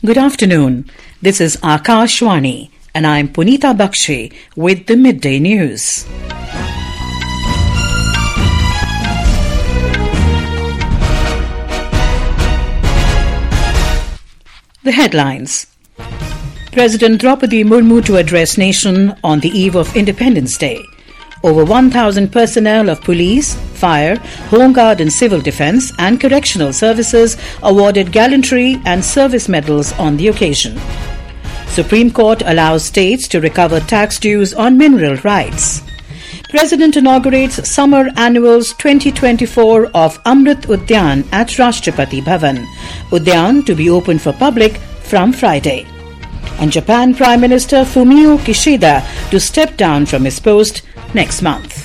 Good afternoon. This is Akashvani and I am Punita Bakshi with the Midday News. The headlines. President Draupadi Murmu to address nation on the eve of Independence Day. Over 1,000 personnel of police, fire, home guard and civil defence and correctional services awarded gallantry and service medals on the occasion. Supreme Court allows states to recover tax dues on mineral rights. President inaugurates Summer Annuals 2024 of Amrit Udyan at Rashtrapati Bhavan. Udyan to be open for public from Friday. And Japan Prime Minister Fumio Kishida to step down from his post next month.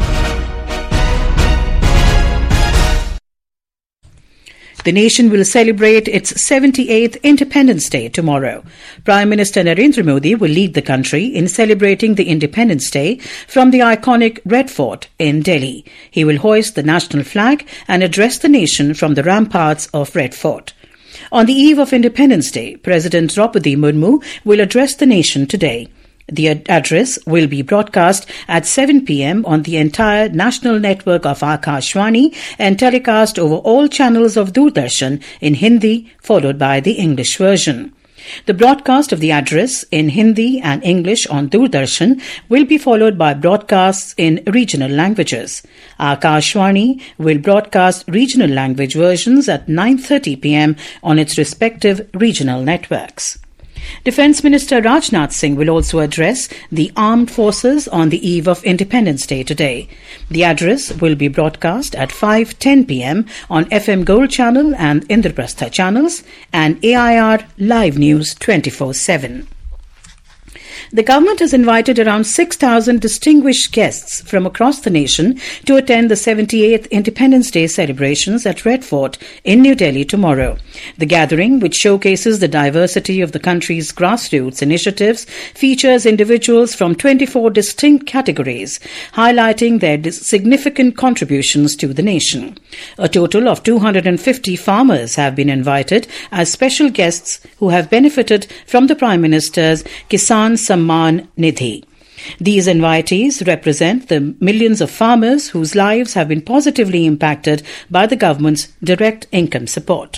The nation will celebrate its 78th Independence Day tomorrow. Prime Minister Narendra Modi will lead the country in celebrating the Independence Day from the iconic Red Fort in Delhi. He will hoist the national flag and address the nation from the ramparts of Red Fort. On the eve of Independence Day, President Draupadi Murmu will address the nation today. The address will be broadcast at 7 p.m. on the entire national network of Akashvani and telecast over all channels of Doordarshan in Hindi, followed by the English version. The broadcast of the address in Hindi and English on Doordarshan will be followed by broadcasts in regional languages. Akashvani will broadcast regional language versions at 9:30 p.m. on its respective regional networks. Defence Minister Rajnath Singh will also address the armed forces on the eve of Independence Day today. The address will be broadcast at 5:10 p.m. on FM Gold Channel and Indraprastha channels and AIR Live News 24/7. The government has invited around 6,000 distinguished guests from across the nation to attend the 78th Independence Day celebrations at Red Fort in New Delhi tomorrow. The gathering, which showcases the diversity of the country's grassroots initiatives, features individuals from 24 distinct categories, highlighting their significant contributions to the nation. A total of 250 farmers have been invited as special guests who have benefited from the Prime Minister's Kisan Samman Nidhi. These invitees represent the millions of farmers whose lives have been positively impacted by the government's direct income support.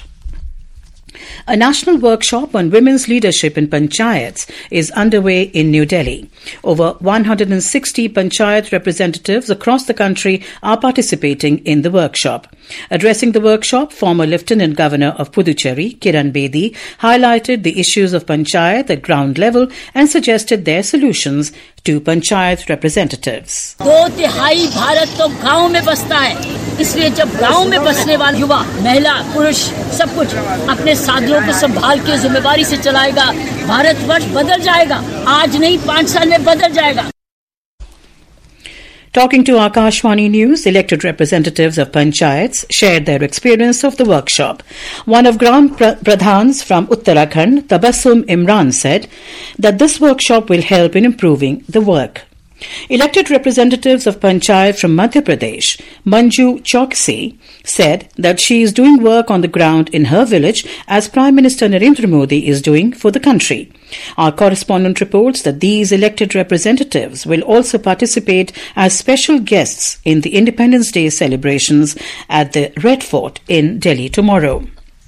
A national workshop on women's leadership in panchayats is underway in New Delhi. Over 160 panchayat representatives across the country are participating in the workshop. Addressing the workshop, former Lieutenant Governor of Puducherry, Kiran Bedi, highlighted the issues of panchayat at ground level and suggested their solutions to panchayat representatives. 2/3 Bharat तो गांव में बसता है, इसलिए जब गांव में बसने वाले युवा, महिला, पुरुष सब कुछ अपने साथियों को संभाल के जिम्मेदारी से चलाएगा, भारतवर्ष बदल जाएगा. आज नहीं 5 साल में बदल जाएगा. Talking to Akashvani News, elected representatives of panchayats shared their experience of the workshop. One of Gram Pradhans from Uttarakhand, Tabassum Imran, said that this workshop will help in improving the work. Elected representatives of panchayat from Madhya Pradesh, Manju Chokshi, said that she is doing work on the ground in her village as Prime Minister Narendra Modi is doing for the country. Our correspondent reports that these elected representatives will also participate as special guests in the Independence Day celebrations at the Red Fort in Delhi tomorrow.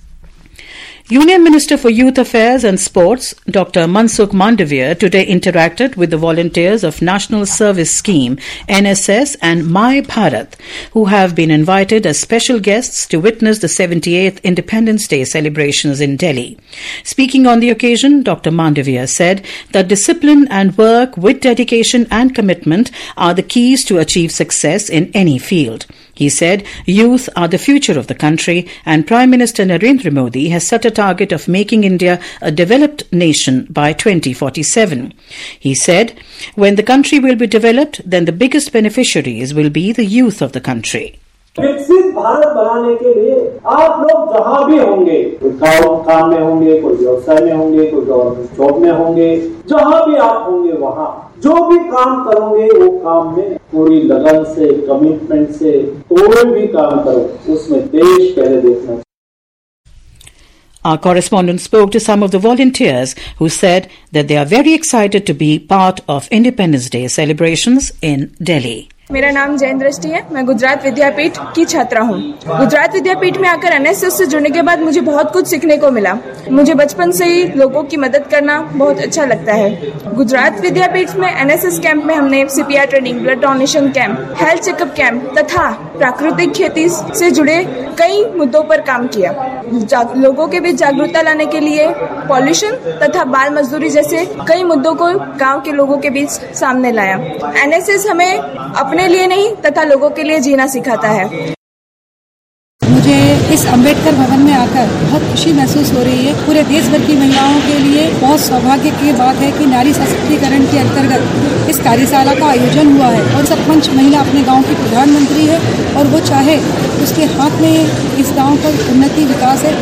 Union Minister for Youth Affairs and Sports, Dr. Mansukh Mandavia, today interacted with the volunteers of National Service Scheme, NSS and My Bharat, who have been invited as special guests to witness the 78th Independence Day celebrations in Delhi. Speaking on the occasion, Dr. Mandavia said that discipline and work with dedication and commitment are the keys to achieve success in any field. He said youth are the future of the country and Prime Minister Narendra Modi has set a target of making India a developed nation by 2047. He said, when the country will be developed, then the biggest beneficiaries will be the youth of the country. विकसित भारत बनाने के लिए आप लोग जहाँ भी होंगे, कोई काम में होंगे, कोई व्यवसाय में होंगे, कोई गवर्नमेंट जॉब में होंगे, जहाँ भी आप होंगे वहाँ जो भी काम करोगे वो काम में पूरी लगन से, कमिटमेंट से कोई भी काम करो उसमें देश पहले देखना चाहिए. Our correspondent spoke to some of the volunteers who said that they are very excited to be part of Independence Day celebrations in Delhi. मेरा नाम जैन दृष्टि है। मैं गुजरात विद्यापीठ की छात्रा हूँ। गुजरात विद्यापीठ में आकर एनएसएस से जुड़ने के बाद मुझे बहुत कुछ सीखने को मिला। मुझे बचपन से ही लोगों की मदद करना बहुत अच्छा लगता है। गुजरात विद्यापीठ में एनएसएस कैंप में हमने CPR training, blood donation camp, health checkup camp तथा प्राकृतिक खेती से जुड़े कई मुद्दों पर काम किया। लोगों के बीच जागरूकता लाने के लिए पॉल्यूशन तथा बाल मजदूरी जैसे कई मुद्दों को गांव के लोगों के बीच सामने लाया। एनएसएस हमें अपने लिए नहीं तथा लोगों के लिए जीना सिखाता है। मुझे इस अंबेडकर भवन में आकर बहुत खुशी महसूस हो रही है। पूरे देश भर की महिलाओं के लिए बहुत सौभाग्य की बात है कि नारी सशक्तिकरण के अंतर्गत इस कार्यशाला का आयोजन हुआ है और सरपंच महिला अपने गांव की प्रधानमंत्री है और वो चाहे उसके हाथ में इस गांव का उन्नति विकास है।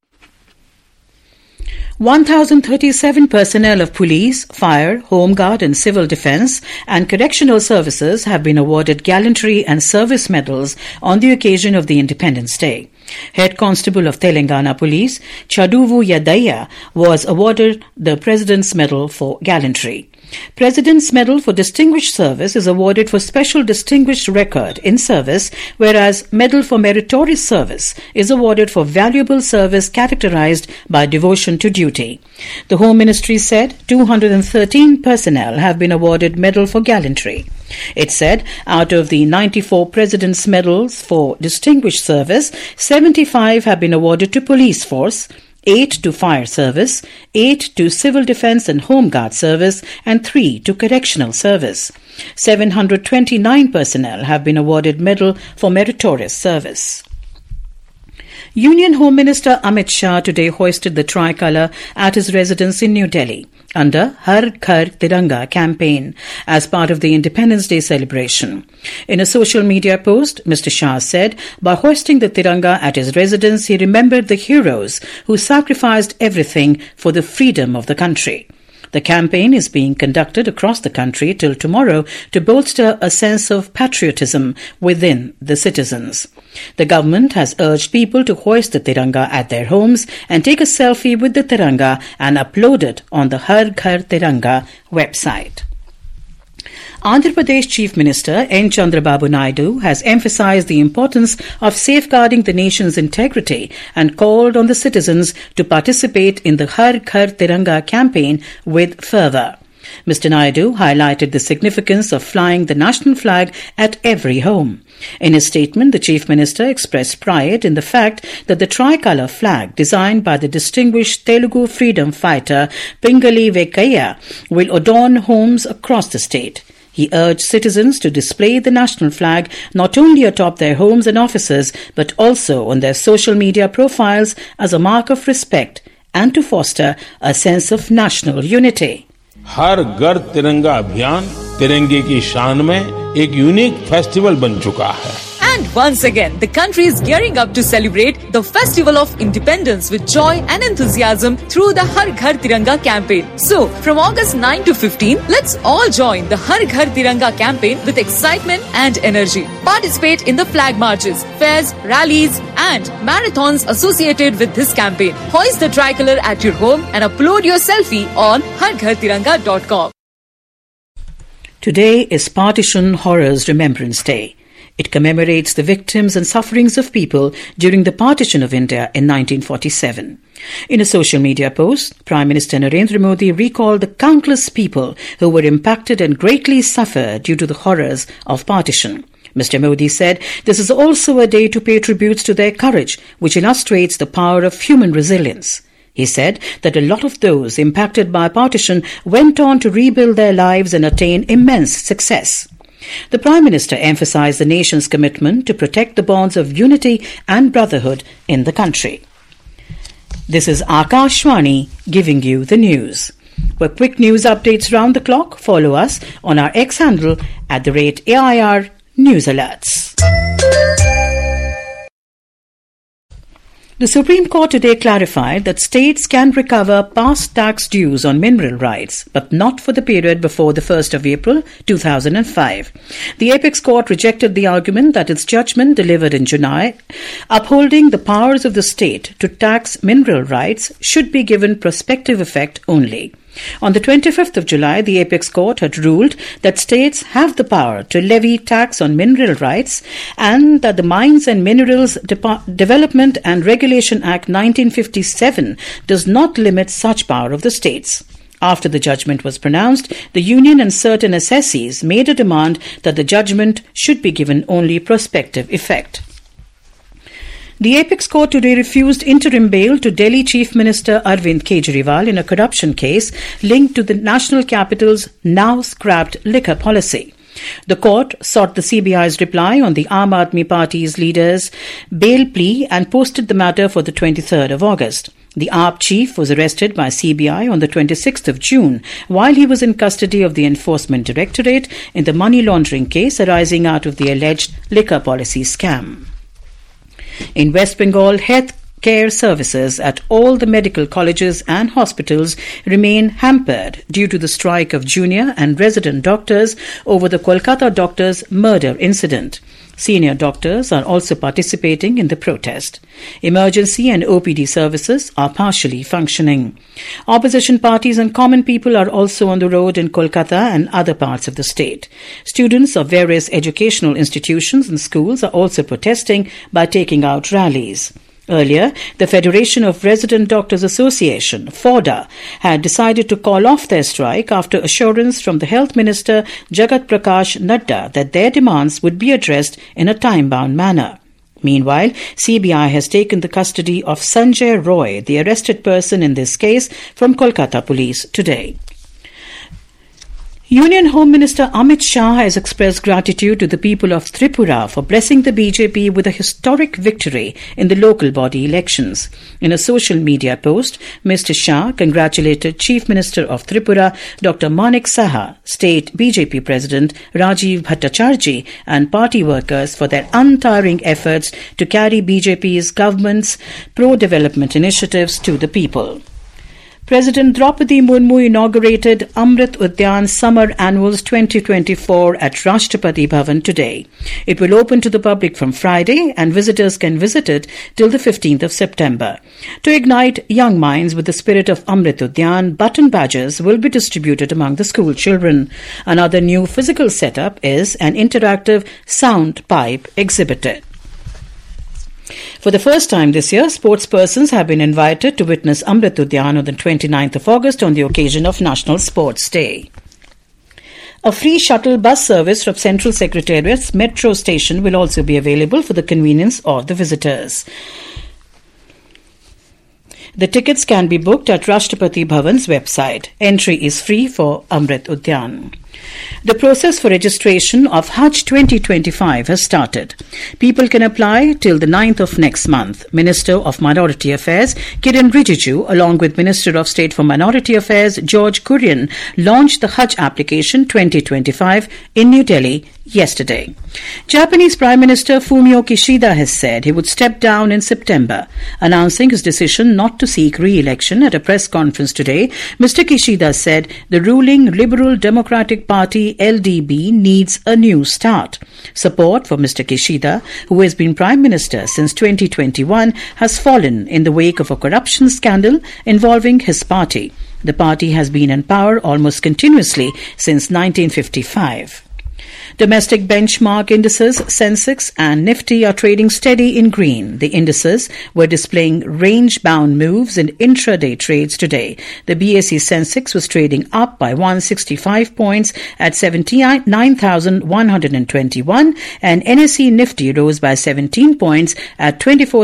1,037 personnel of police, fire, home guard and civil defence and correctional services have been awarded gallantry and service medals on the occasion of the Independence Day. Head Constable of Telangana Police, Chaduvu Yadaya, was awarded the President's Medal for Gallantry. President's Medal for Distinguished Service is awarded for special distinguished record in service, whereas Medal for Meritorious Service is awarded for valuable service characterized by devotion to duty. The Home Ministry said 213 personnel have been awarded Medal for Gallantry. It said out of the 94 President's Medals for Distinguished Service, 75 have been awarded to Police Force, 8 to Fire Service, 8 to Civil Defence and Home Guard Service, and 3 to Correctional Service. 729 personnel have been awarded Medal for Meritorious Service. Union Home Minister Amit Shah today hoisted the tricolour at his residence in New Delhi under Har Ghar Tiranga campaign as part of the Independence Day celebration. In a social media post, Mr. Shah said by hoisting the Tiranga at his residence, he remembered the heroes who sacrificed everything for the freedom of the country. The campaign is being conducted across the country till tomorrow to bolster a sense of patriotism within the citizens. The government has urged people to hoist the Tiranga at their homes and take a selfie with the Tiranga and upload it on the Har Ghar Tiranga website. Andhra Pradesh Chief Minister N. Chandrababu Naidu has emphasized the importance of safeguarding the nation's integrity and called on the citizens to participate in the Har Ghar Tiranga campaign with fervour. Mr. Naidu highlighted the significance of flying the national flag at every home. In his statement, the Chief Minister expressed pride in the fact that the tricolour flag designed by the distinguished Telugu freedom fighter Pingali Venkayya will adorn homes across the state. He urged citizens to display the national flag not only atop their homes and offices but also on their social media profiles as a mark of respect and to foster a sense of national unity. हर घर तिरंगा अभियान तिरंगे की शान में एक unique festival बन चुका है. And once again, the country is gearing up to celebrate the Festival of Independence with joy and enthusiasm through the Har Ghar Tiranga campaign. So, from August 9 to 15, let's all join the Har Ghar Tiranga campaign with excitement and energy. Participate in the flag marches, fairs, rallies, and marathons associated with this campaign. Hoist the tricolour at your home and upload your selfie on harghartiranga.com. Today is Partition Horrors Remembrance Day. It commemorates the victims and sufferings of people during the partition of India in 1947. In a social media post, Prime Minister Narendra Modi recalled the countless people who were impacted and greatly suffered due to the horrors of partition. Mr. Modi said this is also a day to pay tributes to their courage, which illustrates the power of human resilience. He said that a lot of those impacted by partition went on to rebuild their lives and attain immense success. The Prime Minister emphasized the nation's commitment to protect the bonds of unity and brotherhood in the country. This is Akashvani giving you the news. For quick news updates round the clock, follow us on our X handle @AIR News Alerts. The Supreme Court today clarified that states can recover past tax dues on mineral rights, but not for the period before the 1st of April 2005. The Apex Court rejected the argument that its judgment delivered in July, upholding the powers of the state to tax mineral rights, should be given prospective effect only. On the 25th of July, the Apex Court had ruled that states have the power to levy tax on mineral rights and that the Mines and Minerals Development and Regulation Act 1957 does not limit such power of the states. After the judgment was pronounced, the union and certain assessees made a demand that the judgment should be given only prospective effect. The Apex Court today refused interim bail to Delhi Chief Minister Arvind Kejriwal in a corruption case linked to the national capital's now scrapped liquor policy. The court sought the CBI's reply on the Aam Aadmi Party's leader's bail plea and posted the matter for the 23rd of August. The AAP chief was arrested by CBI on the 26th of June while he was in custody of the Enforcement Directorate in the money laundering case arising out of the alleged liquor policy scam. In West Bengal, health care services at all the medical colleges and hospitals remain hampered due to the strike of junior and resident doctors over the Kolkata doctor's murder incident. Senior doctors are also participating in the protest. Emergency and OPD services are partially functioning. Opposition parties and common people are also on the road in Kolkata and other parts of the state. Students of various educational institutions and schools are also protesting by taking out rallies. Earlier, the Federation of Resident Doctors Association, FORDA, had decided to call off their strike after assurance from the Health Minister Jagat Prakash Nadda that their demands would be addressed in a time-bound manner. Meanwhile, CBI has taken the custody of Sanjay Roy, the arrested person in this case, from Kolkata police today. Union Home Minister Amit Shah has expressed gratitude to the people of Tripura for blessing the BJP with a historic victory in the local body elections. In a social media post, Mr. Shah congratulated Chief Minister of Tripura, Dr. Manik Saha, State BJP President Rajiv Bhattacharjee and party workers for their untiring efforts to carry BJP's government's pro-development initiatives to the people. President Draupadi Murmu inaugurated Amrit Udyan Summer Annuals 2024 at Rashtrapati Bhavan today. It will open to the public from Friday and visitors can visit it till the 15th of September. To ignite young minds with the spirit of Amrit Udyan, button badges will be distributed among the school children. Another new physical setup is an interactive sound pipe exhibited. For the first time this year, sportspersons have been invited to witness Amrit Udyan on the 29th of August on the occasion of National Sports Day. A free shuttle bus service from Central Secretariat's metro station will also be available for the convenience of the visitors. The tickets can be booked at Rashtrapati Bhavan's website. Entry is free for Amrit Udyan. The process for registration of Hajj 2025 has started. People can apply till the 9th of next month. Minister of Minority Affairs Kiren Rijiju, along with Minister of State for Minority Affairs George Kurian, launched the Hajj application 2025 in New Delhi yesterday. Japanese Prime Minister Fumio Kishida has said he would step down in September. Announcing his decision not to seek re-election at a press conference today, Mr. Kishida said the ruling Liberal Democratic Party LDP needs a new start. Support for Mr. Kishida, who has been Prime Minister since 2021, has fallen in the wake of a corruption scandal involving his party. The party has been in power almost continuously since 1955. Domestic benchmark indices Sensex and Nifty are trading steady in green. The indices were displaying range-bound moves in intraday trades today. The BSE Sensex was trading up by 165 points at 79,121 and NSE Nifty rose by 17 points at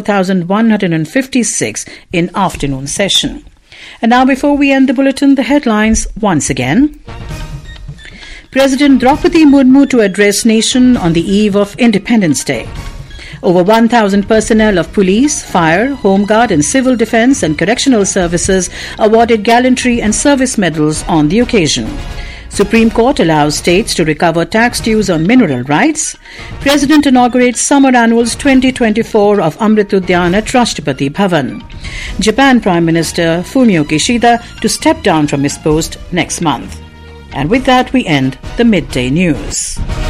24,156 in afternoon session. And now before we end the bulletin, the headlines once again. President Draupadi Murmu to address nation on the eve of Independence Day. Over 1,000 personnel of police, fire, home guard and civil defence and correctional services awarded gallantry and service medals on the occasion. Supreme Court allows states to recover tax dues on mineral rights. President inaugurates summer annuals 2024 of Amrit Udyan at Rashtrapati Bhavan. Japan Prime Minister Fumio Kishida to step down from his post next month. And with that, we end the midday news.